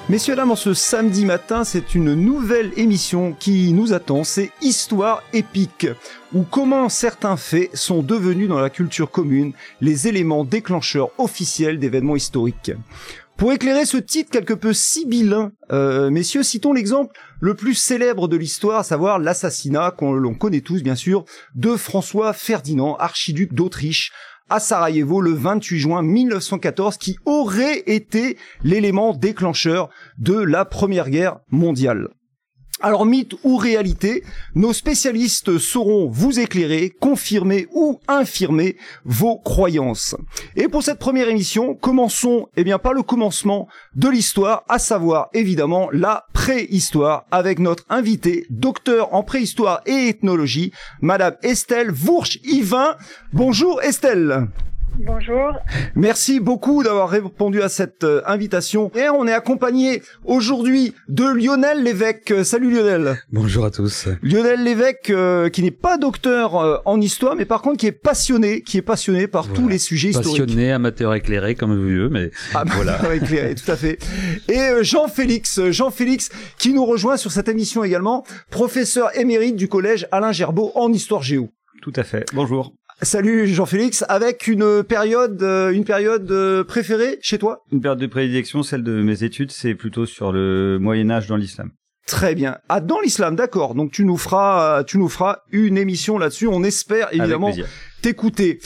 Messieurs, dames, ce samedi matin, c'est une nouvelle émission qui nous attend, c'est Histoire épique, où comment certains faits sont devenus dans la culture commune les éléments déclencheurs officiels d'événements historiques. Pour éclairer ce titre quelque peu sibyllin, messieurs, citons l'exemple le plus célèbre de l'histoire, à savoir l'assassinat, qu'on l'on connaît tous bien sûr, de François Ferdinand, archiduc d'Autriche, à Sarajevo le 28 juin 1914, qui aurait été l'élément déclencheur de la Première Guerre mondiale. Alors, mythe ou réalité, nos spécialistes sauront vous éclairer, confirmer ou infirmer vos croyances. Et pour cette première émission, commençons par le commencement de l'histoire, à savoir évidemment la préhistoire, avec notre invitée, docteur en préhistoire et ethnologie, Madame Estelle Vourch-Yvain. Bonjour Estelle. Bonjour. Merci beaucoup d'avoir répondu à cette invitation. Et on est accompagné aujourd'hui de Lionel Lévesque. Salut Lionel. Bonjour à tous. Lionel Lévesque, qui n'est pas docteur en histoire, mais par contre qui est passionné par tous les sujets historiques. Passionné, amateur éclairé, comme vous voulez, mais voilà. Amateur éclairé, tout à fait. Et Jean-Félix, qui nous rejoint sur cette émission également, professeur émérite du collège Alain Gerbaud en histoire géo. Tout à fait. Bonjour. Salut Jean-Félix, avec une période préférée chez toi? Une période de prédilection, celle de mes études, c'est plutôt sur le Moyen-Âge dans l'islam. Très bien. Ah, dans l'islam, d'accord. Donc tu nous feras une émission là-dessus. On espère évidemment t'écouter.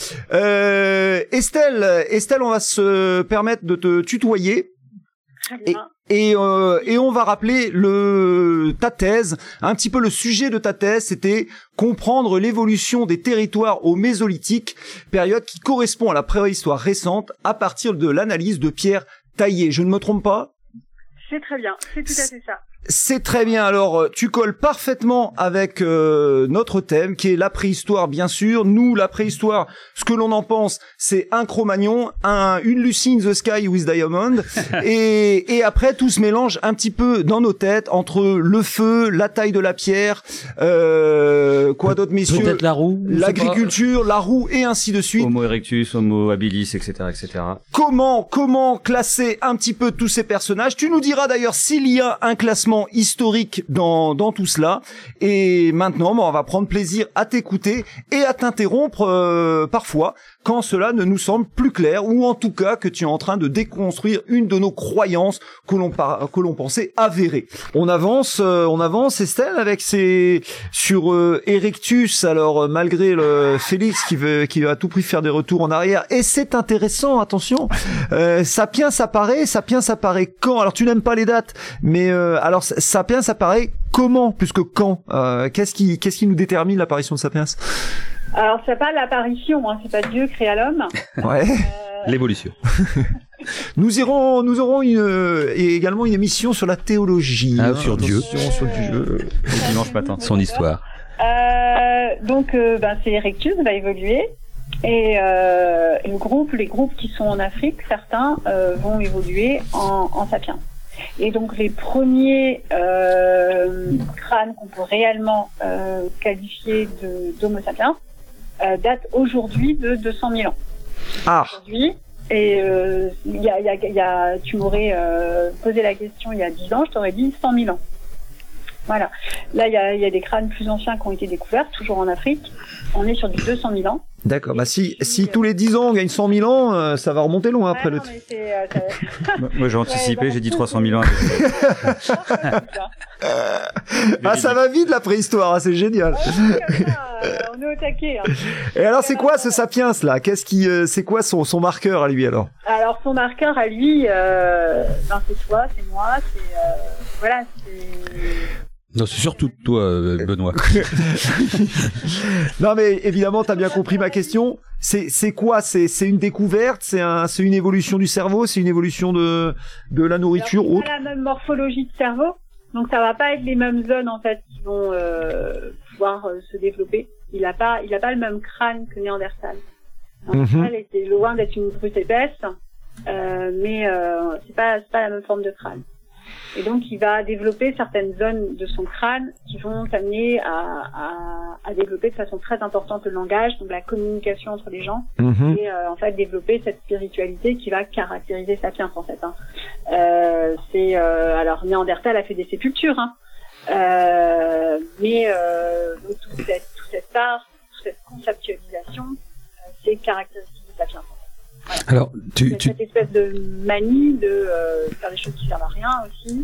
Estelle, on va se permettre de te tutoyer. Très bien. Et on va rappeler ta thèse, un petit peu le sujet de ta thèse, c'était comprendre l'évolution des territoires au Mésolithique, période qui correspond à la préhistoire récente à partir de l'analyse de pierres taillées. Je ne me trompe pas? C'est très bien, c'est tout à fait ça. C'est très bien. Alors, tu colles parfaitement avec notre thème, qui est la préhistoire, bien sûr. Nous, la préhistoire, ce que l'on en pense, c'est un Cro-Magnon, une Lucy in the Sky with Diamond, et après tout se mélange un petit peu dans nos têtes entre le feu, la taille de la pierre, quoi d'autre, messieurs? Peut-être la roue, l'agriculture, la roue, et ainsi de suite. Homo erectus, Homo habilis, etc., etc. Comment classer un petit peu tous ces personnages? Tu nous diras d'ailleurs s'il y a un classement historique dans tout cela. Et maintenant, on va prendre plaisir à t'écouter et à t'interrompre parfois quand cela ne nous semble plus clair, ou en tout cas que tu es en train de déconstruire une de nos croyances que l'on pensait avérée. On avance Estelle, avec sur Erectus. Alors malgré le Félix qui veut à tout prix faire des retours en arrière, et c'est intéressant, attention. Sapiens apparaît quand? Alors tu n'aimes pas les dates, mais alors Sapiens apparaît comment plus que quand? Qu'est-ce qui nous détermine l'apparition de Sapiens? Alors c'est pas l'apparition, c'est pas Dieu créa l'homme. Ouais. L'évolution. Nous aurons également une émission sur la théologie, sur Dieu, sur Dieu. Dimanche matin. Son histoire. Donc c'est Erectus va évoluer. Et les groupes qui sont en Afrique, certains vont évoluer en Sapiens. Et donc les premiers crânes qu'on peut réellement qualifier d'Homo sapiens datent aujourd'hui de 200 000 ans. Ah. Aujourd'hui, et tu m'aurais posé la question il y a 10 ans, je t'aurais dit 100 000 ans. Voilà. Là, il y a des crânes plus anciens qui ont été découverts, toujours en Afrique. On est sur du 200 000 ans. D'accord. Si tous les 10 ans on gagne 100 000 ans, ça va remonter loin après le. Moi j'ai anticipé, j'ai dit 300 000 ans. Ça va vite la préhistoire, c'est génial. On est au taquet. Et alors c'est quoi ce Sapiens là? C'est quoi son marqueur à lui alors? Alors son marqueur à lui, c'est toi, c'est moi, c'est. Non, c'est surtout toi, Benoît. Non, mais évidemment, t'as bien compris ma question. C'est quoi? C'est une découverte? C'est une évolution du cerveau? C'est une évolution de la nourriture? Alors, c'est pas la même morphologie de cerveau. Donc, ça va pas être les mêmes zones, en fait, qui vont pouvoir se développer. Il a pas le même crâne que Néandertal. Néandertal était loin d'être une brute épaisse, mais c'est pas la même forme de crâne. Et donc, il va développer certaines zones de son crâne qui vont amener à développer de façon très importante le langage, donc la communication entre les gens, et en fait développer cette spiritualité qui va caractériser Sapiens en fait. Alors Néandertal a fait des sépultures, mais toute cette part, toute cette conceptualisation, c'est caractéristique de Sapiens. Voilà. Alors, cette espèce de manie de faire des choses qui servent à rien aussi.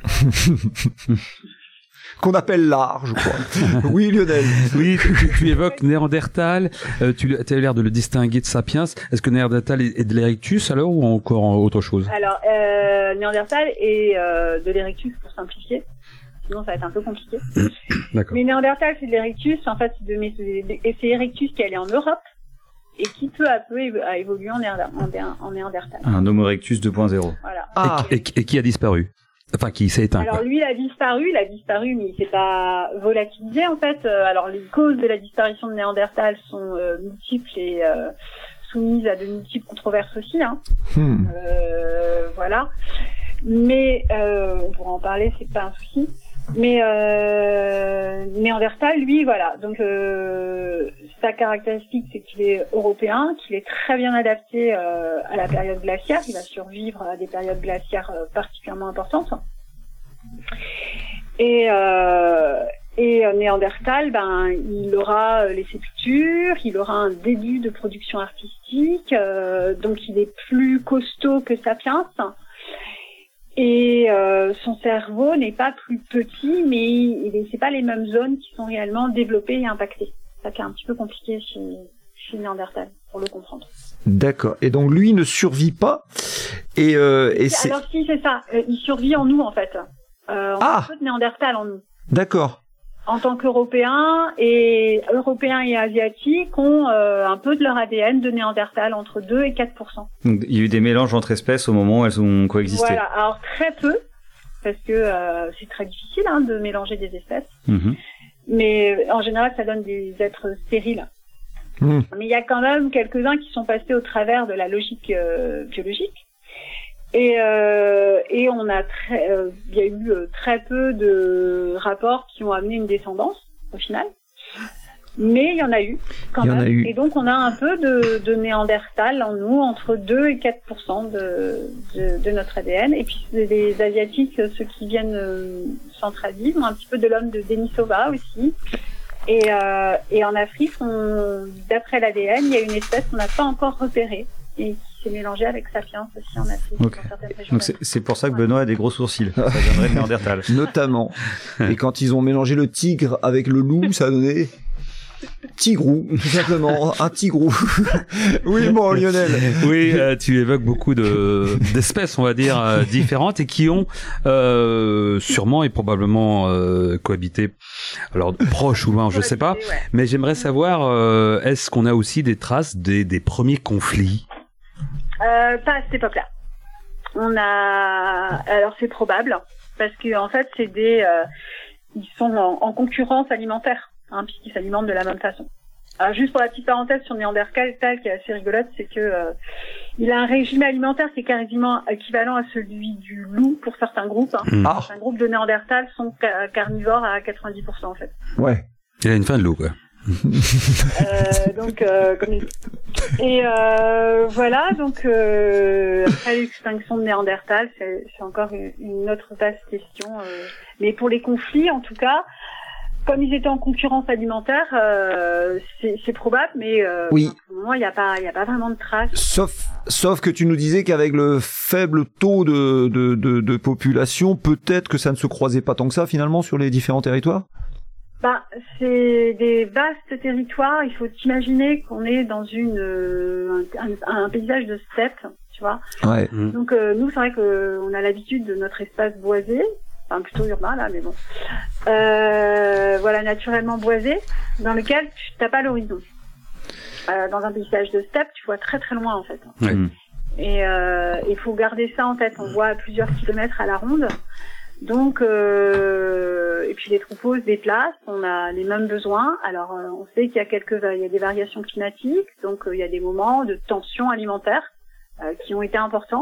Qu'on appelle l'art, je crois. Oui, Lionel. Oui, tu évoques Néandertal, tu as l'air de le distinguer de Sapiens. Est-ce que Néandertal est de l'Erectus alors ou encore autre chose? Alors, Néandertal est de l'Erectus pour simplifier. Sinon, ça va être un peu compliqué. D'accord. Mais Néandertal, c'est de l'Erectus. En fait, et c'est Erectus qui est allé en Europe et qui peu à peu a évolué en Néandertal. Un Homo erectus 2.0. Voilà. Ah. Et qui a disparu? Enfin, qui s'est éteint. Alors quoi. lui, il a disparu, mais il s'est pas volatilisé en fait. Alors les causes de la disparition de Néandertal sont multiples et soumises à de multiples controverses aussi. Voilà. Mais on pourra en parler, c'est pas un souci. Mais Néandertal, lui, voilà. Donc sa caractéristique, c'est qu'il est européen, qu'il est très bien adapté à la période glaciaire. Il va survivre à des périodes glaciaires particulièrement importantes. Et Néandertal, il aura les sépultures, il aura un début de production artistique, donc il est plus costaud que Sapiens. Et son cerveau n'est pas plus petit, mais c'est pas les mêmes zones qui sont réellement développées et impactées. Ça qui est un petit peu compliqué chez Néandertal pour le comprendre. D'accord. Et donc lui ne survit pas. Alors si, c'est ça. Il survit en nous en fait. On a un peu de Néandertal en nous. D'accord. En tant qu'Européens et Asiatiques ont un peu de leur ADN de Néandertal, entre 2 et 4%. Donc il y a eu des mélanges entre espèces au moment où elles ont coexisté. Voilà, alors très peu, parce que c'est très difficile de mélanger des espèces. Mais en général, ça donne des êtres stériles. Mais il y a quand même quelques-uns qui sont passés au travers de la logique biologique. Et on a il y a eu très peu de rapports qui ont amené une descendance au final, mais il y en a eu quand même. Et donc on a un peu de Néandertal en nous, entre 2 et 4% de notre ADN. Et puis les Asiatiques, ceux qui viennent centralisent, ont un petit peu de l'homme de Denisova aussi. Et en Afrique, d'après l'ADN, il y a une espèce qu'on n'a pas encore repérée et qui s'est mélangée avec Sapiens aussi en Afrique, dans certaines régions. Donc c'est pour ça que Benoît a des gros sourcils. Ça viendrait de Néandertal. Notamment. Et quand ils ont mélangé le tigre avec le loup, ça a donné tigrou, tout simplement, un tigrou. Oui, bon, Lionel. Oui, tu évoques beaucoup d'espèces, on va dire, différentes et qui ont sûrement et probablement cohabité. Alors, proche ou loin, je sais pas. Mais j'aimerais savoir, est-ce qu'on a aussi des traces des premiers conflits? Pas à cette époque-là. Alors c'est probable, parce que en fait, ils sont en concurrence alimentaire. Puisqu'ils s'alimentent de la même façon. Alors, juste pour la petite parenthèse sur Néandertal, qui est assez rigolote, c'est que il a un régime alimentaire qui est quasiment équivalent à celui du loup pour certains groupes. Certains groupes de Néandertal sont carnivores à 90% en fait. Ouais. Il a une fin de loup, quoi. Voilà, donc après l'extinction de Néandertal, c'est encore une autre vaste question. Mais pour les conflits, en tout cas, comme ils étaient en concurrence alimentaire, c'est probable, mais oui. Pour le moment, il y a pas vraiment de traces. Sauf que tu nous disais qu'avec le faible taux de population, peut-être que ça ne se croisait pas tant que ça finalement sur les différents territoires. C'est des vastes territoires. Il faut imaginer qu'on est dans un paysage de steppe, tu vois. Ouais. Donc nous, c'est vrai qu'on a l'habitude de notre espace boisé. Enfin, plutôt urbain là, mais bon. Voilà, naturellement boisé, dans lequel tu n'as pas l'horizon. Dans un paysage de steppe, tu vois très très loin en fait. Ouais. Et il faut garder ça en tête. On voit à plusieurs kilomètres à la ronde. Donc, et puis les troupeaux se déplacent. On a les mêmes besoins. Alors, on sait qu'il y a des variations climatiques. Donc, il y a des moments de tension alimentaire qui ont été importants.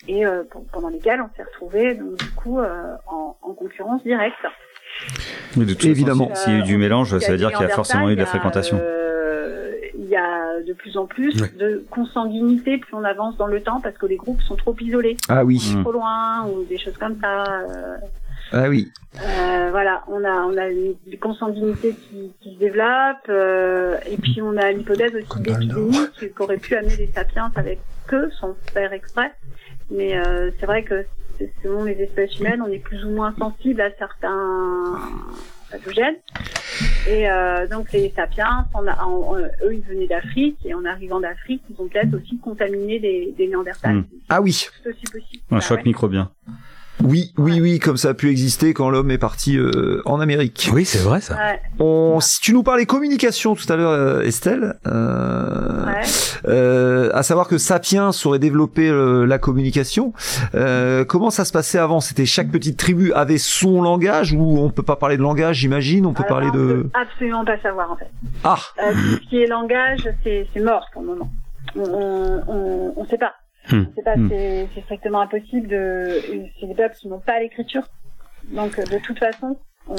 et pendant lesquelles on s'est retrouvés donc du coup en concurrence directe. Mais de toute Évidemment, façon, s'il y a eu du mélange, ça veut dire qu'il y a forcément eu de la fréquentation. Il y a de plus en plus de consanguinité plus on avance dans le temps parce que les groupes sont trop isolés. Ah oui. Trop loin ou des choses comme ça. Ah oui. Voilà, on a des consanguinités qui se développent et puis on a l'hypothèse aussi d'épidémie qui aurait pu amener les sapiens avec eux sans faire exprès. Mais c'est vrai que selon les espèces humaines, on est plus ou moins sensible à certains pathogènes. Et donc les sapiens, eux, ils venaient d'Afrique et en arrivant d'Afrique, ils ont peut-être aussi contaminé des Néandertals. Ah oui. C'est aussi possible. Un choc microbien. Oui, comme ça a pu exister quand l'homme est parti en Amérique. Oui, c'est vrai ça. Ouais. Si tu nous parlais communication tout à l'heure, Estelle, à savoir que Sapiens aurait développé la communication. Comment ça se passait avant? C'était chaque petite tribu avait son langage ou on peut pas parler de langage, j'imagine. On peut parler de. On peut absolument pas savoir en fait. Ah. Tout ce qui est langage, c'est mort pour le moment. On sait pas. C'est pas, c'est strictement impossible c'est des peuples qui n'ont pas l'écriture. Donc, de toute façon,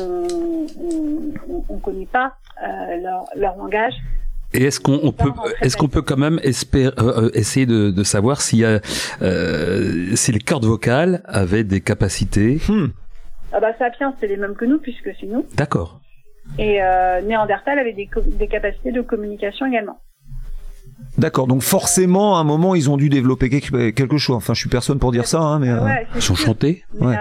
on connaît pas, leur langage. Et est-ce qu'on peut quand même essayer de savoir si les cordes vocales avaient des capacités? Ah bah, Sapiens, c'est les mêmes que nous puisque c'est nous. D'accord. Et, Néandertal avait des capacités de communication également. D'accord, donc forcément, à un moment, ils ont dû développer quelque chose. Enfin, je suis personne pour dire ça, hein, mais... Ouais, ils sont chantés. Mais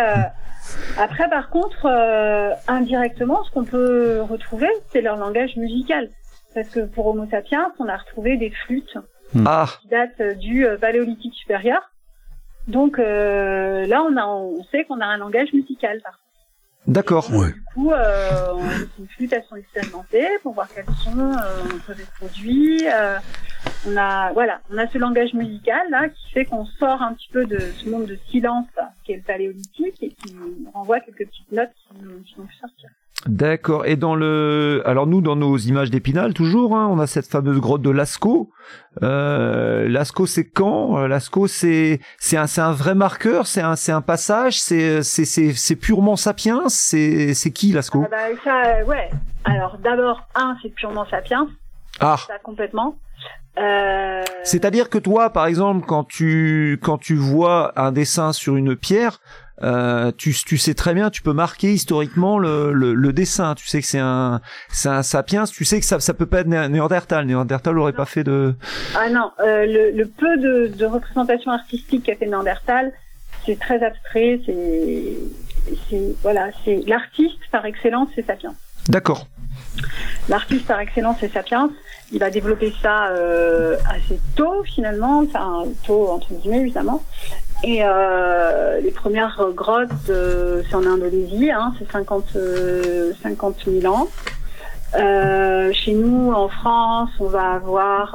après, par contre, indirectement, ce qu'on peut retrouver, c'est leur langage musical. Parce que pour Homo sapiens, on a retrouvé des flûtes qui datent du Paléolithique supérieur. Donc là, on sait qu'on a un langage musical, par contre. D'accord. Ouais. Du coup, les flûtes, elles sont expérimentées pour voir quels sons on peut les produire. On a ce langage musical là qui fait qu'on sort un petit peu de ce monde de silence qui est le Paléolithique et qui renvoie quelques petites notes qui vont sortir. D'accord. Et alors nous, dans nos images d'Épinal, toujours, hein, on a cette fameuse grotte de Lascaux. Lascaux, c'est quand? Lascaux, c'est un vrai marqueur, c'est un passage, c'est purement sapiens, c'est qui Lascaux? Ah bah ça, ouais. Alors d'abord, c'est purement sapiens. Ah. Ça complètement. C'est-à-dire que toi, par exemple, quand tu vois un dessin sur une pierre, tu sais très bien, tu peux marquer historiquement le dessin. Tu sais que c'est un sapiens. Tu sais que ça peut pas être Néandertal. Néandertal aurait pas fait de. Ah non, le peu de représentation artistique qu'a fait Néandertal, c'est très abstrait. C'est l'artiste par excellence, c'est sapiens. D'accord. L'artiste par excellence, c'est sapiens. Il va développer ça assez tôt finalement, enfin tôt entre guillemets évidemment. Et les premières grottes, c'est en Indonésie, c'est 50 000 ans. Chez nous, en France, on va avoir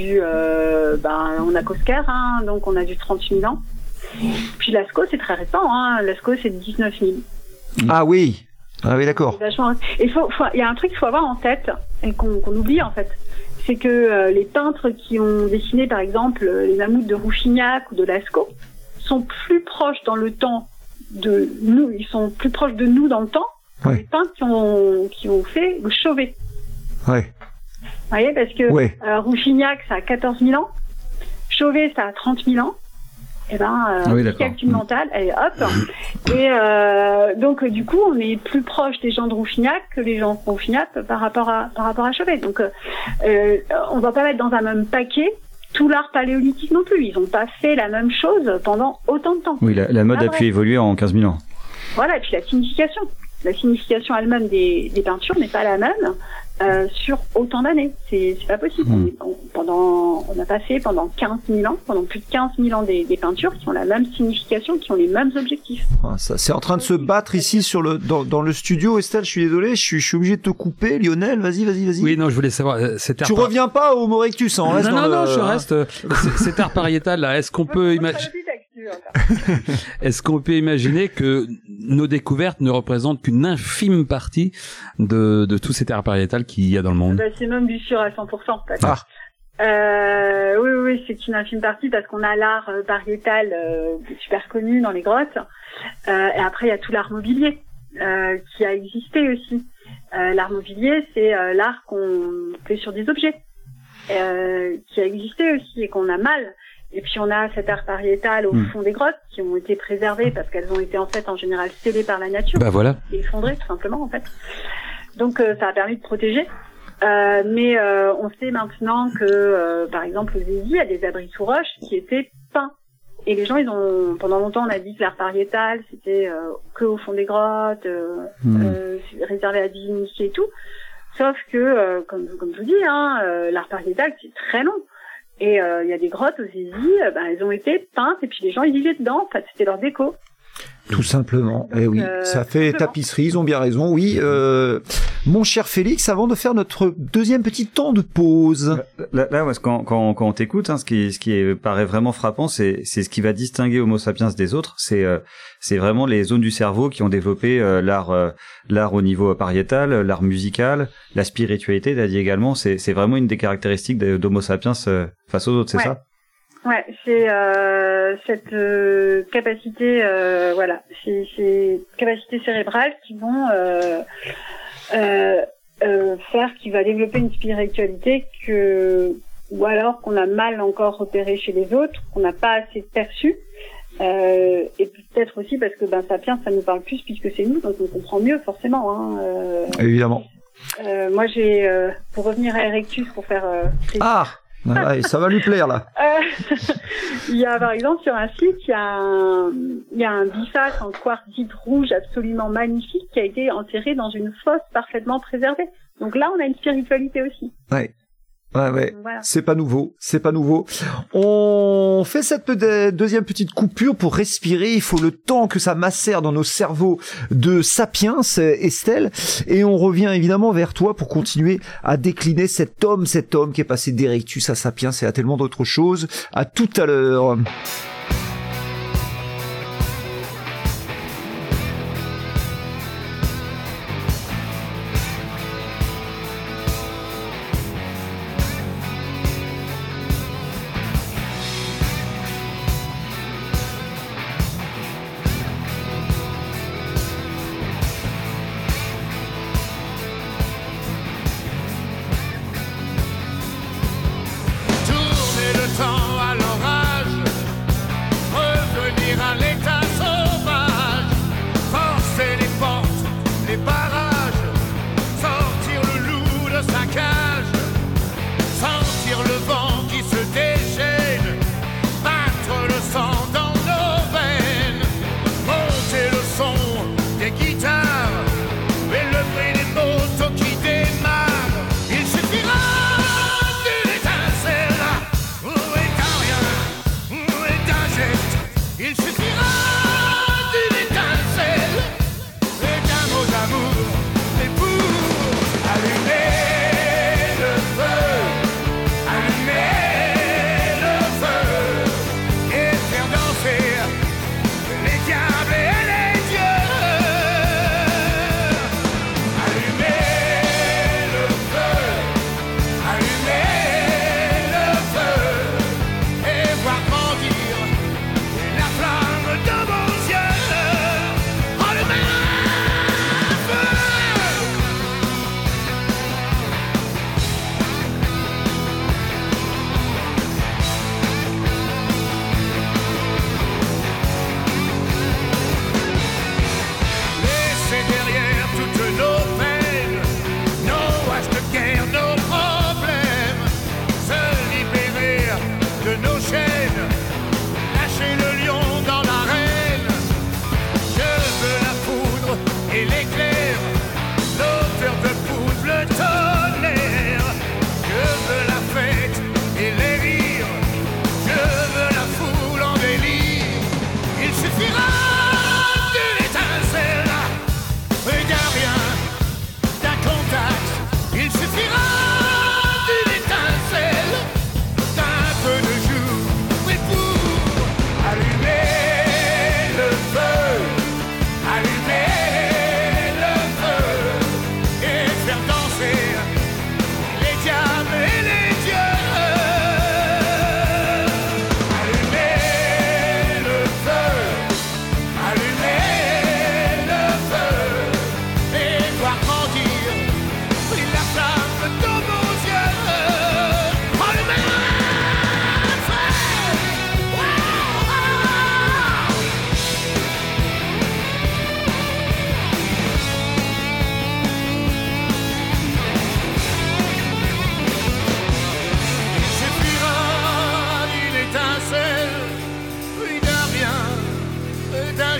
on a Cosquer, donc on a du 30 000 ans. Puis Lascaux, c'est très récent, Lascaux, c'est 19 000. Ah oui. Ah oui, d'accord. Il y a un truc qu'il faut avoir en tête et qu'on oublie en fait, c'est que les peintres qui ont dessiné par exemple les mammouths de Rouffignac ou de Lascaux sont plus proches dans le temps de nous, ils sont plus proches de nous dans le temps que les peintres qui ont fait le Chauvet. Ouais. Vous voyez, parce que Rouffignac, ça a 14 000 ans, Chauvet, ça a 30 000 ans. Et calcul mental, allez hop. Et donc du coup, on est plus proche des gens de Rouffignac que les gens de Rouffignac par rapport à Chauvet. Donc on va pas mettre dans un même paquet tout l'art paléolithique non plus. Ils ont pas fait la même chose pendant autant de temps. Oui, la mode a pu évoluer en 15 000 ans. Voilà, et puis la signification elle-même des peintures n'est pas la même sur autant d'années. C'est pas possible. On a passé pendant 15 000 ans, pendant plus de 15 000 ans des peintures qui ont la même signification, qui ont les mêmes objectifs. Ça, c'est en train de se battre ici dans le studio. Estelle, je suis désolé, je suis obligé de te couper. Lionel, vas-y. Oui, non, je voulais savoir. Tu reviens pas au Homo erectus, on reste Non, je reste. Cet art pariétal là, est-ce qu'on peut imaginer? Est-ce qu'on peut imaginer que nos découvertes ne représentent qu'une infime partie de tout cet art pariétal qu'il y a dans le monde? C'est même du sûr à 100%. Ah. Oui, oui, c'est une infime partie parce qu'on a l'art pariétal super connu dans les grottes. Et après, il y a tout l'art mobilier qui a existé aussi. L'art mobilier, c'est l'art qu'on fait sur des objets, qui a existé aussi et qu'on a mal. Et puis on a cet art pariétal au fond des grottes qui ont été préservées parce qu'elles ont été en fait en général scellées par la nature. Bah voilà. Et effondrées tout simplement en fait. Donc ça a permis de protéger. Mais on sait maintenant que par exemple aux Zézis, il y a des abris sous roche qui étaient peints. Et les gens, pendant longtemps, on a dit que l'art pariétal, c'était que au fond des grottes, réservé à des initiés et tout. Sauf que, comme je vous dis, l'art pariétal, c'est très long. Et il y a des grottes aux Zézis, elles ont été peintes et puis les gens, ils vivaient dedans. En fait, c'était leur déco. Tout simplement. Donc, oui, ça fait tapisserie, ils ont bien raison. Oui, mon cher Félix, avant de faire notre deuxième petit temps de pause. Là, quand on t'écoute, ce qui paraît vraiment frappant, c'est ce qui va distinguer Homo sapiens des autres. C'est vraiment les zones du cerveau qui ont développé l'art au niveau pariétal, l'art musical, la spiritualité. T'as dit également, c'est vraiment une des caractéristiques d'Homo sapiens face aux autres, c'est ça? Ouais, c'est cette capacité, ces capacités cérébrales qui vont faire qu'il va développer une spiritualité ou alors qu'on a mal encore repéré chez les autres, qu'on n'a pas assez perçu, et peut-être aussi parce que Sapiens, ça nous parle plus puisque c'est nous, donc on comprend mieux forcément. Évidemment. Moi, j'ai pour revenir à Erectus pour faire voilà, ça va lui plaire là. Il y a par exemple sur un site, il y a un biface en quartzite rouge absolument magnifique qui a été enterré dans une fosse parfaitement préservée. Donc là, on a une spiritualité aussi. Ouais. Voilà. C'est pas nouveau. On fait cette deuxième petite coupure pour respirer. Il faut le temps que ça macère dans nos cerveaux de sapiens, Estelle. Et on revient évidemment vers toi pour continuer à décliner cet homme qui est passé d'Erectus à sapiens et à tellement d'autres choses. À tout à l'heure.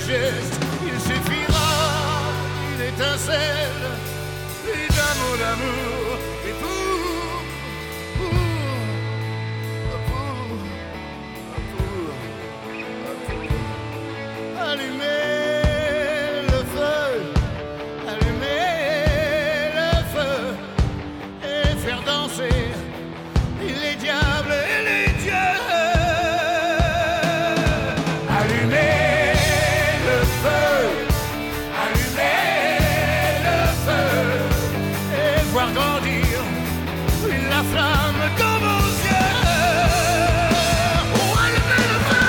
geste, il suffira d'une étincelle, et d'un mot d'amour, et pour allumer le feu, et faire danser les diables et les dieux. Allumer le feu, et voir grandir la flamme dans vos yeux. Oh, allumer le feu,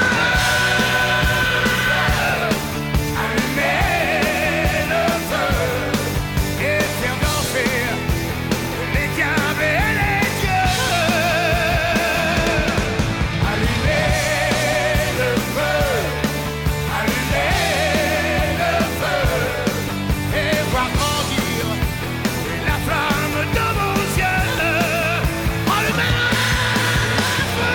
et faire danser les diables et les dieux. Allumer le feu, et voir grandir la flamme de vos yeux. Allumer le feu.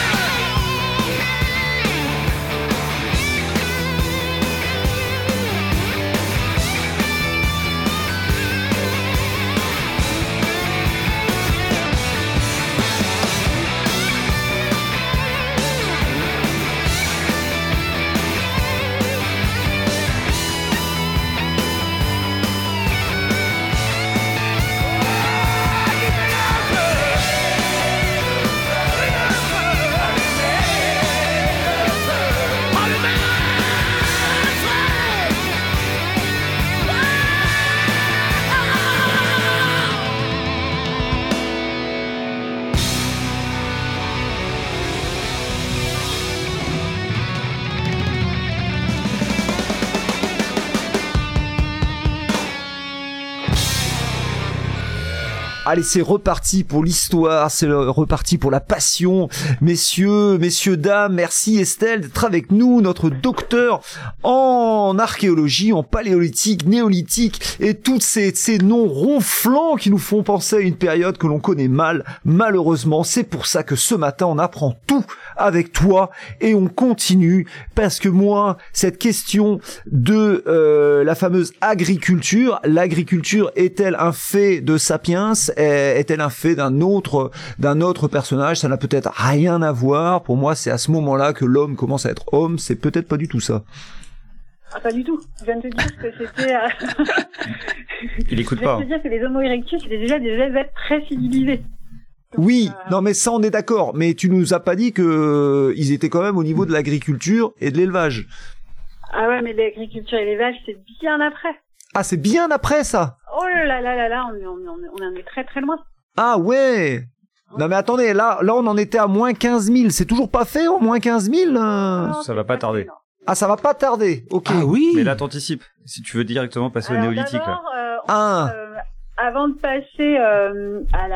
Allez, c'est reparti pour l'histoire, c'est reparti pour la passion. Messieurs, dames, merci Estelle d'être avec nous, notre docteur en archéologie, en paléolithique, néolithique et tous ces noms ronflants qui nous font penser à une période que l'on connaît mal, malheureusement. C'est pour ça que ce matin, on apprend tout avec toi et on continue parce que moi, cette question de la fameuse agriculture, l'agriculture est-elle un fait de Sapiens? Est-elle un fait d'un autre personnage? Ça n'a peut-être rien à voir. Pour moi, c'est à ce moment-là que l'homme commence à être homme. C'est peut-être pas du tout ça. Ah, pas du tout. Je viens de te dire que c'était... Il écoute pas. Je viens de te dire que les Homo erectus, c'était déjà des êtres très civilisés. Donc, oui, non mais ça on est d'accord. Mais tu nous as pas dit que ils étaient quand même au niveau de l'agriculture et de l'élevage. Ah ouais, mais l'agriculture et l'élevage, c'est bien après. Ah, c'est bien après ça. Oh là là, on en est très très loin. Ah ouais. Non mais attendez, là on en était à moins 15 000. C'est toujours pas fait en moins 15 000 Non, ça va pas tarder. Ah, ça va pas tarder. Ok. Ah oui. Mais là, t'anticipes. Si tu veux directement passer au néolithique. D'abord, avant de passer à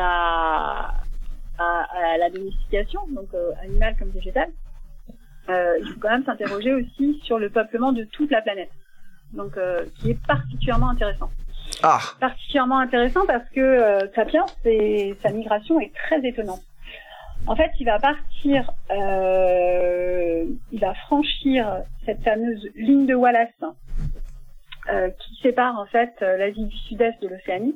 la domestication, donc animale comme végétale, il faut quand même s'interroger aussi sur le peuplement de toute la planète. Donc, qui est particulièrement intéressant. Ah. Particulièrement intéressant parce que Sapiens, sa migration est très étonnante. En fait, il va partir, il va franchir cette fameuse ligne de Wallace qui sépare en fait l'Asie du Sud-Est de l'Océanie.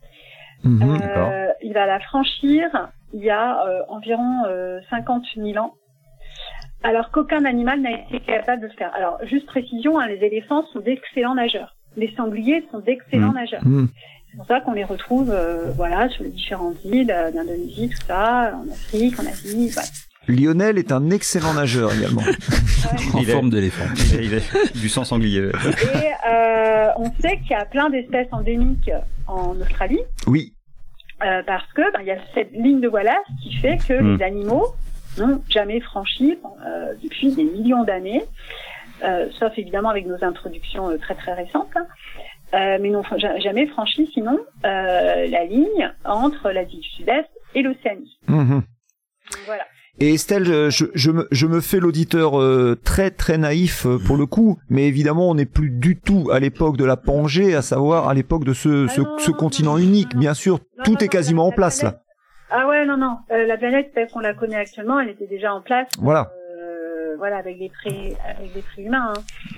Il va la franchir il y a environ 50 000 ans. Alors qu'aucun animal n'a été capable de le faire. Alors, juste précision, les éléphants sont d'excellents nageurs. Les sangliers sont d'excellents nageurs. C'est pour ça qu'on les retrouve, sur les différentes îles d'Indonésie, tout ça, en Afrique, en Asie, voilà. Lionel est un excellent nageur également. En forme d'éléphant. Il est du sang sanglier. Et on sait qu'il y a plein d'espèces endémiques en Australie. Oui. Parce que il y a cette ligne de Wallace qui fait que les animaux n'ont jamais franchi depuis des millions d'années, sauf évidemment avec nos introductions très très récentes, mais n'ont jamais franchi sinon la ligne entre l'Asie du Sud-Est et l'Océanie. Voilà. Et Estelle, je me fais l'auditeur très très naïf pour le coup, mais évidemment on n'est plus du tout à l'époque de la Pangée, à savoir à l'époque de ce continent unique. Bien sûr, tout est quasiment en place là. Ah ouais, non. La planète telle qu'on la connaît actuellement, elle était déjà en place. Voilà. Avec des préhumains. Hein. Oui.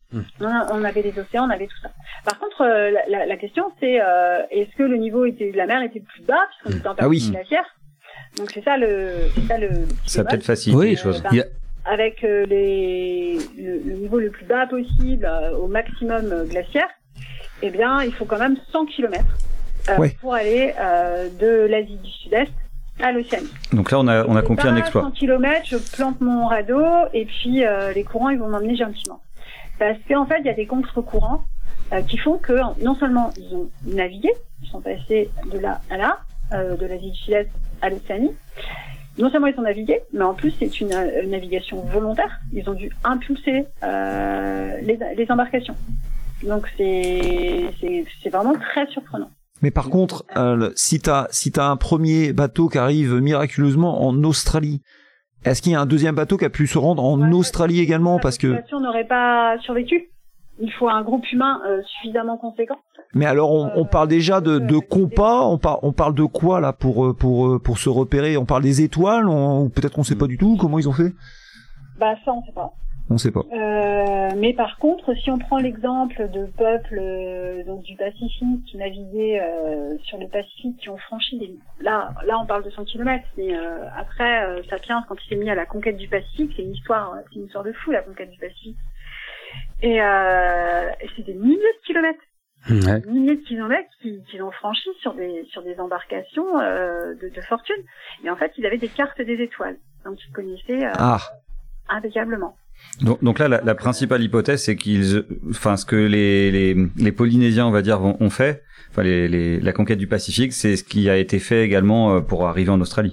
On avait des océans, on avait tout ça. Par contre, la question c'est est-ce que le niveau de la mer était plus bas puisqu'on était en période glaciaire. Donc c'est ça le ça a peut-être facilité les choses. Avec le niveau le plus bas possible au maximum glaciaire, eh bien il faut quand même 100 km pour aller de l'Asie du Sud-Est à l'Océanie. Donc là on a accompli un exploit. 100 km, je plante mon radeau et puis les courants ils vont m'emmener gentiment. Parce qu'en fait il y a des contre-courants qui font que non seulement ils ont navigué, ils sont passés de là à là, de l'Asie du Sud-Est à l'Océanie. Non seulement ils ont navigué, mais en plus c'est une navigation volontaire. Ils ont dû impulser les embarcations. Donc c'est vraiment très surprenant. Mais par contre, si t'as un premier bateau qui arrive miraculeusement en Australie, est-ce qu'il y a un deuxième bateau qui a pu se rendre en Australie également parce que la population n'aurait pas survécu. Il faut un groupe humain suffisamment conséquent. Mais alors on parle déjà de compas, on parle de quoi là pour se repérer? On parle des étoiles, ou peut-être qu'on sait pas du tout comment ils ont fait? Bah ça on sait pas. On sait pas. Mais par contre, si on prend l'exemple de peuples donc du Pacifique qui naviguaient sur le Pacifique, qui ont franchi là on parle de 100 km, mais après Sapiens quand il s'est mis à la conquête du Pacifique, c'est une histoire de fou la conquête du Pacifique. Et c'est des milliers de kilomètres. Ouais. Milliers de kilomètres qu'ils ont franchis sur des embarcations de fortune. Et en fait, ils avaient des cartes des étoiles. Donc, ils connaissaient impeccablement. Donc là, la principale hypothèse, c'est ce que les Polynésiens, on va dire, ont fait, la conquête du Pacifique, c'est ce qui a été fait également pour arriver en Australie.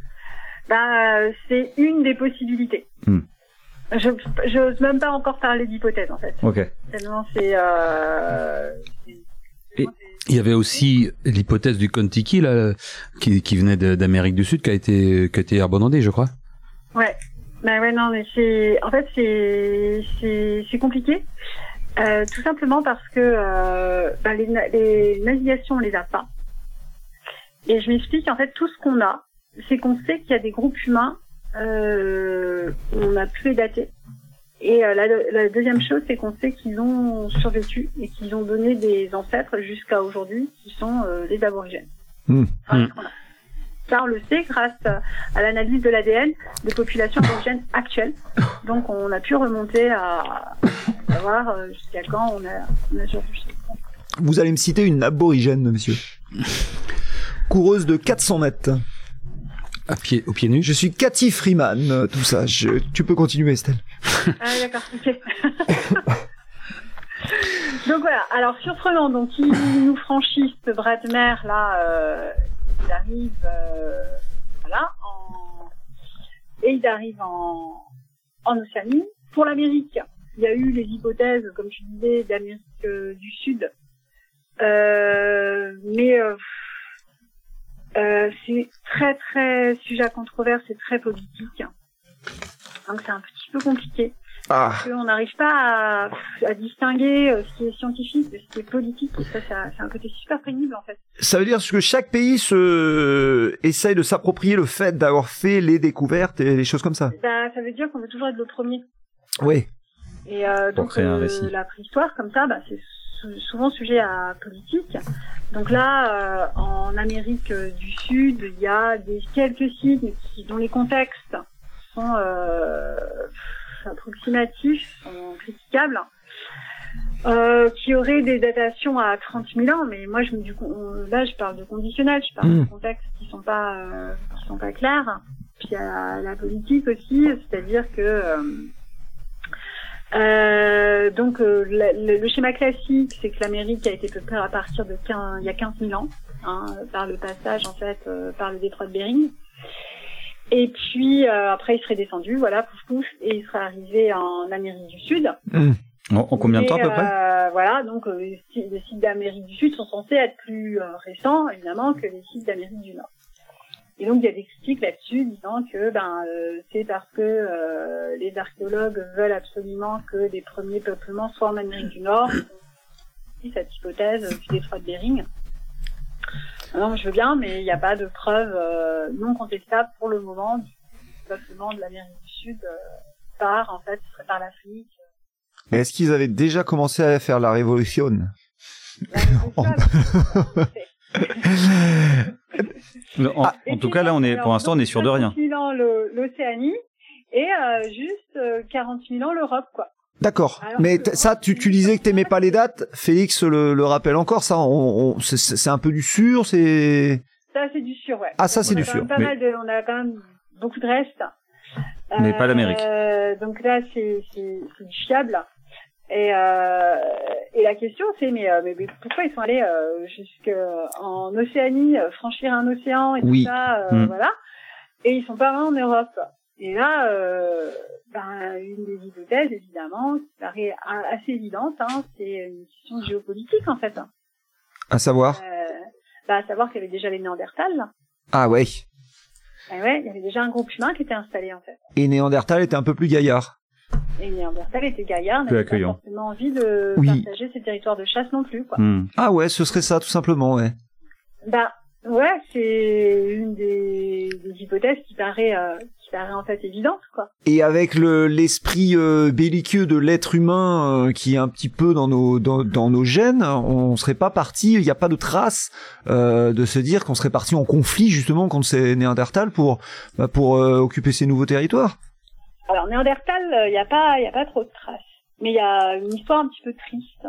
C'est une des possibilités. J'ose même pas encore parler d'hypothèse, en fait. Ok. Tellement Et il y avait aussi l'hypothèse du Kon-Tiki, là, qui venait d'Amérique du Sud, qui a été abandonnée, je crois. Ouais. Non, mais c'est compliqué. Tout simplement parce que, les navigations, on les a pas. Et je m'explique, en fait, tout ce qu'on a, c'est qu'on sait qu'il y a des groupes humains on a pu les dater. Et la deuxième chose, c'est qu'on sait qu'ils ont survécu et qu'ils ont donné des ancêtres jusqu'à aujourd'hui, qui sont les aborigènes. Ça, on le sait grâce à l'analyse de l'ADN des populations aborigènes actuelles. Donc, on a pu remonter à savoir jusqu'à quand on a survécu. Vous allez me citer une aborigène, monsieur. Coureuse de 400 mètres. Au pied nu. Je suis Cathy Freeman, tout ça. Tu peux continuer, Estelle. Ah, d'accord, ok. Donc voilà, alors surprenant, donc ils nous franchissent ce bras de mer là, ils arrivent et ils arrivent en Océanie. Pour l'Amérique, il y a eu les hypothèses, comme tu disais, d'Amérique du Sud, mais c'est très très sujet à controverse, c'est très politique, donc c'est un petit peu compliqué. Parce qu'on n'arrive pas à distinguer ce qui est scientifique de ce qui est politique, et ça c'est un côté super pénible en fait. Ça veut dire que chaque pays essaye de s'approprier le fait d'avoir fait les découvertes et les choses comme ça. Ça veut dire qu'on veut toujours être le premier. Oui. Et donc la préhistoire comme ça, c'est souvent sujet à politique. Donc là, en Amérique du Sud, il y a quelques sites dont les contextes sont approximatifs, sont critiquables, qui auraient des datations à 30 000 ans, mais moi là je parle de conditionnel, je parle de contextes qui sont pas clairs. Puis il y a la politique aussi, c'est-à-dire que le schéma classique, c'est que l'Amérique a été peuplée à partir de il y a 15 000 ans, par le passage en fait par le détroit de Bering. Et puis après il serait descendu, voilà, pouf pouf, et il serait arrivé en Amérique du Sud. En combien de temps à peu près? Voilà, donc les sites d'Amérique du Sud sont censés être plus récents évidemment que les sites d'Amérique du Nord. Et donc il y a des critiques là-dessus disant que c'est parce que les archéologues veulent absolument que les premiers peuplements soient en Amérique du Nord. Cette hypothèse du détroit de Bering. Non, je veux bien, mais il n'y a pas de preuve non contestable pour le moment du peuplement de l'Amérique du Sud par l'Afrique. Mais est-ce qu'ils avaient déjà commencé à faire la révolution? En tout cas, là, pour l'instant, on est sûr de rien. 40 000 ans l'Océanie et juste 40 000 ans l'Europe, quoi. D'accord. Mais ça, tu disais que t'aimais pas les dates. Félix le rappelle encore. Ça, c'est un peu du sûr. Ça, c'est du sûr, ouais. Ah, ça, c'est du sûr. On a quand même beaucoup de restes. Mais pas l'Amérique. Donc là, c'est du fiable. Et la question, c'est mais pourquoi ils sont allés jusqu'en Océanie, franchir un océan et tout ça, voilà. Et ils sont pas en Europe. Et là, une des hypothèses, évidemment, qui paraît assez évidente, c'est une question géopolitique, en fait. À savoir À savoir qu'il y avait déjà les Néandertals. Là. Ah ouais. Et ouais, il y avait déjà un groupe humain qui était installé, en fait. Et Néandertal était un peu plus gaillard. Et Néandertal était gaillard, n'avait pas forcément envie de partager ses territoires de chasse non plus, quoi. Ah ouais, ce serait ça, tout simplement, ouais. Ouais, c'est une des hypothèses qui paraît en fait évidente, quoi. Et avec l'esprit belliqueux de l'être humain qui est un petit peu dans nos gènes, on serait pas parti, il n'y a pas de trace de se dire qu'on serait parti en conflit justement contre ces Néandertals pour occuper ces nouveaux territoires. Alors Néandertal, il y a pas trop de traces, mais il y a une histoire un petit peu triste,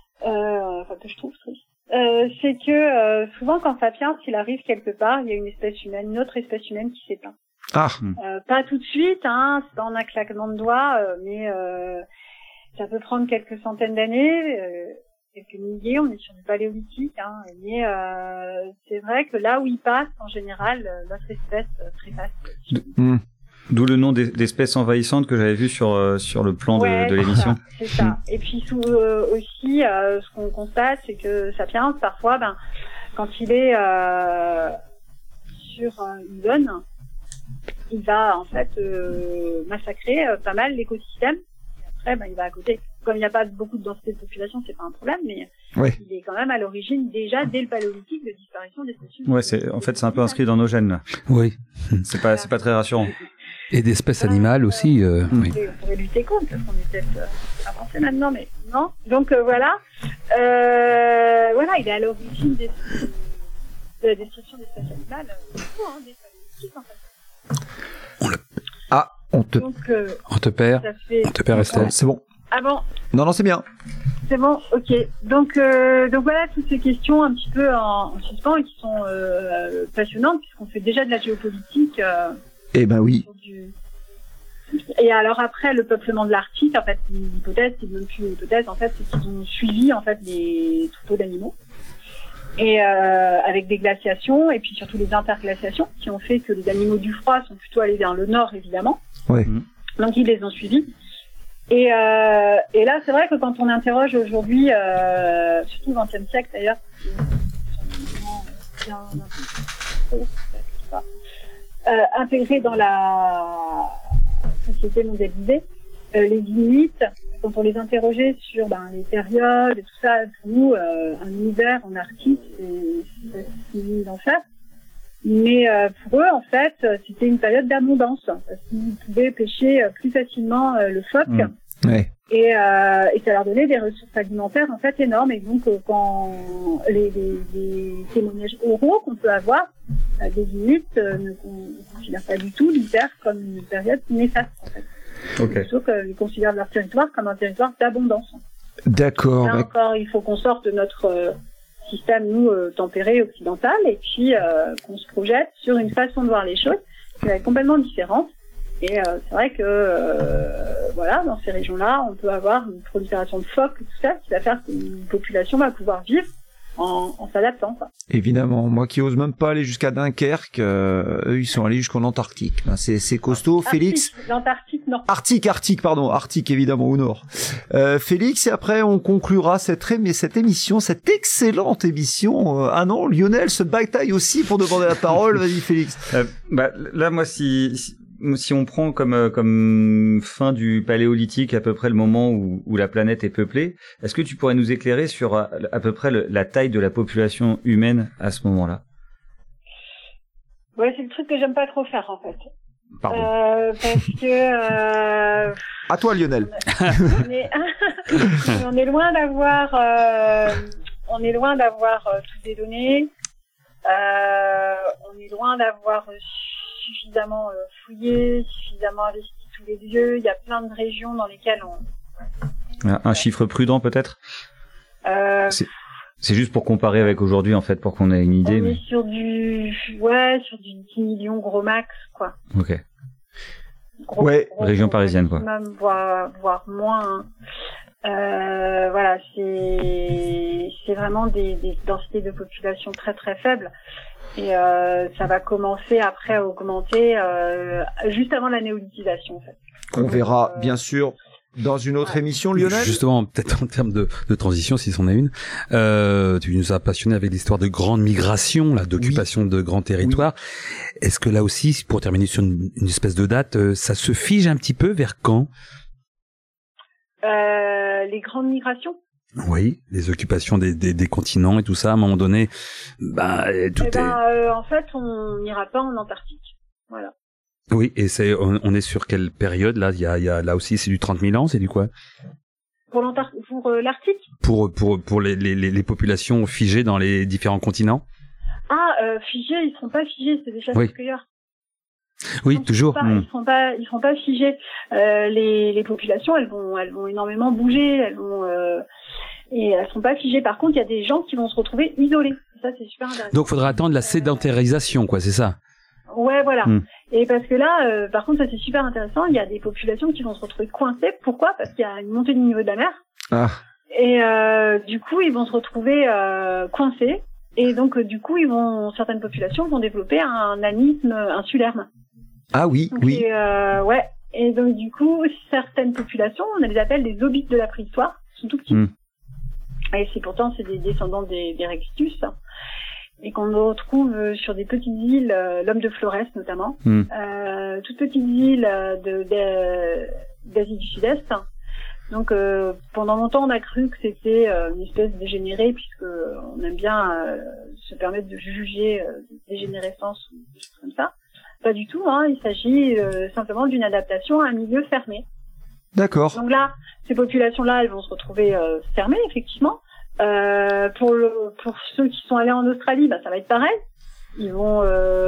que je trouve triste. C'est que souvent quand Sapiens il arrive quelque part, il y a une autre espèce humaine qui s'éteint. Ah. Pas tout de suite, c'est pas en un claquement de doigts, mais ça peut prendre quelques centaines d'années, quelques milliers. On est sur du paléolithique, mais c'est vrai que là où il passe, en général, notre espèce trépasse. D'où le nom d'espèces envahissantes que j'avais vu sur le plan de l'émission. C'est ça. Et puis aussi, ce qu'on constate, c'est que Sapiens, parfois, quand il est sur une zone, il va en fait massacrer pas mal l'écosystème. Et après, il va à côté. Comme il n'y a pas beaucoup de densité de population, c'est pas un problème, mais il est quand même à l'origine déjà dès le paléolithique de disparition des espèces. Ouais, c'est un peu inscrit dans nos gènes là. Oui. C'est pas très rassurant. Et d'espèces animales aussi. Oui. On pourrait lutter contre, parce qu'on est peut-être avancé maintenant, mais non. Donc voilà, il est à l'origine de la destruction des espèces animales. Des paléolithiques en fait. On te perd. On te perd, Estelle. C'est bon. Ah bon. Non, c'est bien. C'est bon, ok. Donc voilà toutes ces questions un petit peu en suspens et qui sont passionnantes puisqu'on fait déjà de la géopolitique. Eh ben oui. Et alors après le peuplement de l'Arctique, en fait, l'hypothèse, c'est même plus une hypothèse, en fait, c'est qu'ils ont suivi en fait des troupeaux d'animaux et avec des glaciations et puis surtout les interglaciations qui ont fait que les animaux du froid sont plutôt allés vers le nord évidemment. Ouais. Donc ils les ont suivis. Et là, c'est vrai que quand on interroge aujourd'hui, surtout au XXe siècle d'ailleurs, intégrés dans la société mondialisée, les Inuits, quand on les interrogeait sur les périodes et tout ça, pour nous, un hiver en Arctique, c'est l'enfer. Mais pour eux, en fait, c'était une période d'abondance, parce qu'ils pouvaient pêcher plus facilement le phoque, ouais. Et ça leur donnait des ressources alimentaires en fait énormes. Et donc, quand les témoignages oraux qu'on peut avoir, des Inuits ne considèrent pas du tout l'hiver comme une période néfaste, en fait. Okay. Plutôt qu'ils considèrent leur territoire comme un territoire d'abondance. D'accord. Là encore, il faut qu'on sorte de notre système, nous, tempéré, occidental, et puis qu'on se projette sur une façon de voir les choses qui va être complètement différente. Et c'est vrai que dans ces régions-là, on peut avoir une prolifération de phoques, tout ça, qui va faire qu'une population va pouvoir vivre en s'adaptant. Quoi. Évidemment, moi qui ose même pas aller jusqu'à Dunkerque, eux ils sont allés jusqu'en Antarctique. C'est costaud. Arctique, Félix. L'Antarctique, non. Arctique évidemment au nord. Félix, et après on conclura cette émission, cette excellente émission. Non, Lionel se bataille aussi pour demander la parole. Vas-y Félix. Là moi si on prend comme fin du paléolithique à peu près le moment où la planète est peuplée, est-ce que tu pourrais nous éclairer sur à peu près la taille de la population humaine à ce moment-là? Ouais, c'est le truc que j'aime pas trop faire en fait. Pardon. Parce que À toi, Lionel. On est loin d'avoir toutes les données. On est loin d'avoir suffisamment fouillé, suffisamment investi tous les lieux. Il y a plein de régions dans lesquelles Un chiffre prudent peut-être. C'est juste pour comparer avec aujourd'hui en fait, pour qu'on ait une idée. On est sur du 10 millions gros max, quoi. Ok. Gros, région parisienne, quoi. Même, voire moins. Voilà, c'est vraiment des densités de population très très faibles. Et ça va commencer après à augmenter juste avant la néolithisation, en fait. On verra, bien sûr, dans une autre émission, Lionel. Justement, peut-être en termes de transition, si c'en est une, tu nous as passionné avec l'histoire de grandes migrations, là, d'occupation de grands territoires. Oui. Est-ce que là aussi, pour terminer sur une espèce de date, ça se fige un petit peu vers quand? Les grandes migrations? Oui, les occupations des continents et tout ça, à un moment donné, en fait, on n'ira pas en Antarctique. Voilà. Oui, et on est sur quelle période là? Il y a là aussi, c'est du 30 000 ans, c'est du quoi? Pour l'Arctique? Pour les populations figées dans les différents continents? Figées, ils seront pas figés, c'est des chasseurs-cueilleurs. Oui, donc, toujours. Ils seront pas figés. Les populations, elles vont énormément bouger, et elles seront pas figées. Par contre, il y a des gens qui vont se retrouver isolés. Ça, c'est super intéressant. Donc, faudra attendre la sédentarisation, quoi, c'est ça? Ouais, voilà. Et parce que là, par contre, ça c'est super intéressant. Il y a des populations qui vont se retrouver coincées. Pourquoi? Parce qu'il y a une montée du niveau de la mer. Ah. Et du coup, ils vont se retrouver coincés. Et donc, du coup, certaines populations vont développer un nanisme insulaire. Ah oui, donc, oui. Et donc, du coup, certaines populations, on les appelle des hobbits de la préhistoire. Ils sont tout petits. Et c'est des descendants des Rextus. Et qu'on retrouve sur des petites îles, l'homme de Flores notamment, toutes petites îles d'Asie du Sud-Est. Donc pendant longtemps on a cru que c'était une espèce de dégénéré, puisque on aime bien se permettre de juger dégénérescence ou des choses comme ça. Pas du tout, hein. Il s'agit simplement d'une adaptation à un milieu fermé. D'accord. Donc là, ces populations-là, elles vont se retrouver fermées effectivement. Pour ceux qui sont allés en Australie, ça va être pareil. Ils vont,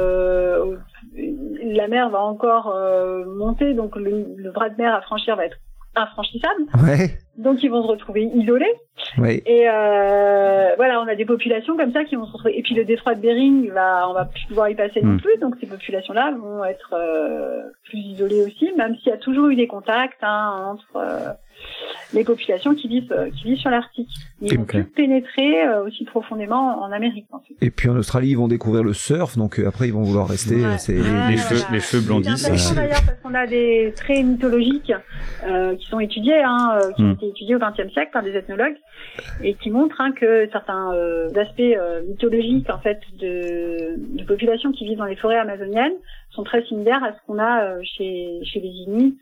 la mer va encore monter, donc le bras de mer à franchir va être infranchissable. Ouais. Donc ils vont se retrouver isolés. Ouais. Et voilà, on a des populations comme ça qui vont se retrouver. Et puis le détroit de Bering, on va plus pouvoir y passer non plus. Donc ces populations-là vont être plus isolées aussi, même s'il y a toujours eu des contacts entre les populations qui vivent sur l'Arctique. Ils vont plus pénétrer aussi profondément en Amérique. En fait. Et puis en Australie, ils vont découvrir le surf, donc après ils vont vouloir rester. Les cheveux blondissent. C'est intéressant d'ailleurs parce qu'on a des traits mythologiques qui sont étudiés, qui ont été étudiés au XXe siècle par des ethnologues et qui montrent que certains aspects mythologiques en fait de populations qui vivent dans les forêts amazoniennes sont très similaires à ce qu'on a chez les Inuits.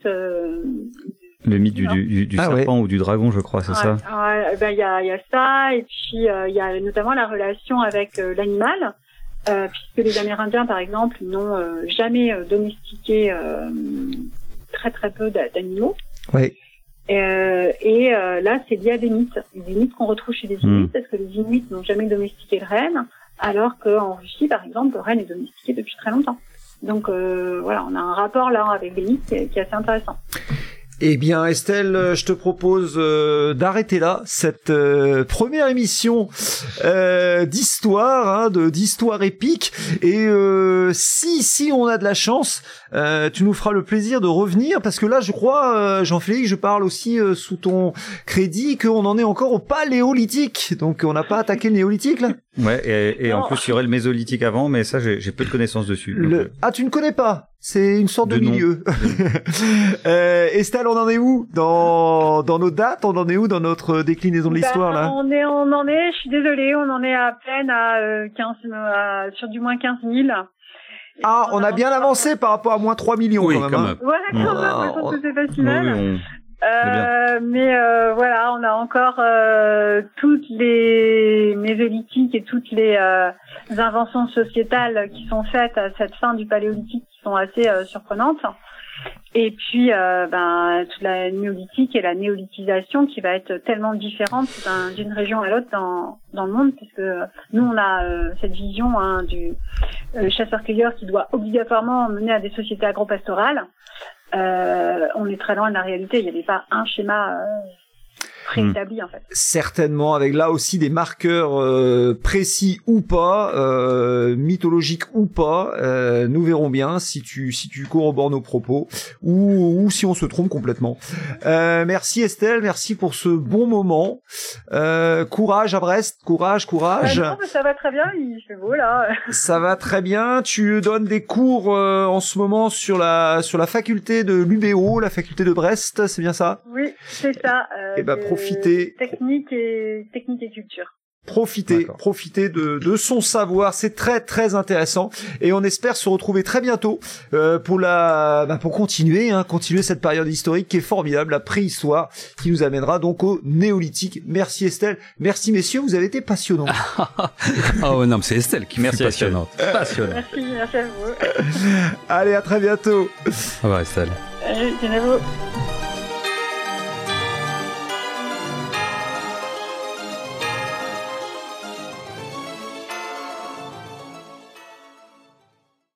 Le mythe du serpent ou du dragon, je crois, c'est ça? Ouais, il y a ça, et puis il y a notamment la relation avec l'animal, puisque les Amérindiens, par exemple, n'ont jamais domestiqué très très peu d'animaux. Ouais. Et là, c'est lié à des mythes qu'on retrouve chez les Inuits, parce que les Inuits n'ont jamais domestiqué le renne, alors qu'en Russie, par exemple, le renne est domestiqué depuis très longtemps. Donc voilà, on a un rapport là avec les mythes qui est assez intéressant. Eh bien, Estelle, je te propose d'arrêter là cette première émission d'histoire, d'histoire épique. Et si on a de la chance, tu nous feras le plaisir de revenir, parce que là, je crois, Jean-Félix, je parle aussi sous ton crédit, qu'on en est encore au paléolithique. Donc, on n'a pas attaqué le néolithique, là. Ouais, et en plus, il y aurait le mésolithique avant, mais ça, j'ai peu de connaissances dessus. Donc, Ah, tu ne connais pas? C'est une sorte de milieu. Estelle, on en est où dans nos dates? On en est où dans notre déclinaison de l'histoire, là? On en est, je suis désolée, on en est à peine à 15, sur du moins 15 000. Ah, on a bien avancé par rapport à moins 3 millions, oui, quand même. Ouais, quand même, je pense que c'est pas si mal. Mais voilà, on a encore toutes les mésolithiques et toutes les inventions sociétales qui sont faites à cette fin du paléolithique qui sont assez surprenantes. Et puis toute la néolithique et la néolithisation qui va être tellement différente d'une région à l'autre dans le monde, puisque nous on a cette vision du chasseur-cueilleur qui doit obligatoirement mener à des sociétés agro-pastorales. On est très loin de la réalité. Il n'y avait pas un schéma préétabli en fait. Certainement, avec là aussi des marqueurs précis ou pas, mythologiques ou pas. Nous verrons bien si tu corrobores nos propos ou si on se trompe complètement. Merci Estelle, merci pour ce bon moment. Courage à Brest, courage. Non, mais ça va très bien, il fait beau là. Ça va très bien. Tu donnes des cours en ce moment sur la faculté de l'UBO, la faculté de Brest, c'est bien ça? Oui, c'est ça. Et profitez. Technique et culture. Profitez de son savoir, c'est très très intéressant et on espère se retrouver très bientôt pour continuer cette période historique qui est formidable, la préhistoire qui nous amènera donc au néolithique. Merci Estelle, merci messieurs, vous avez été passionnants. Oh non, mais c'est Estelle qui est passionnante. Passionnante. Merci à vous. Allez, à très bientôt. Au revoir Estelle. Allez, à vous.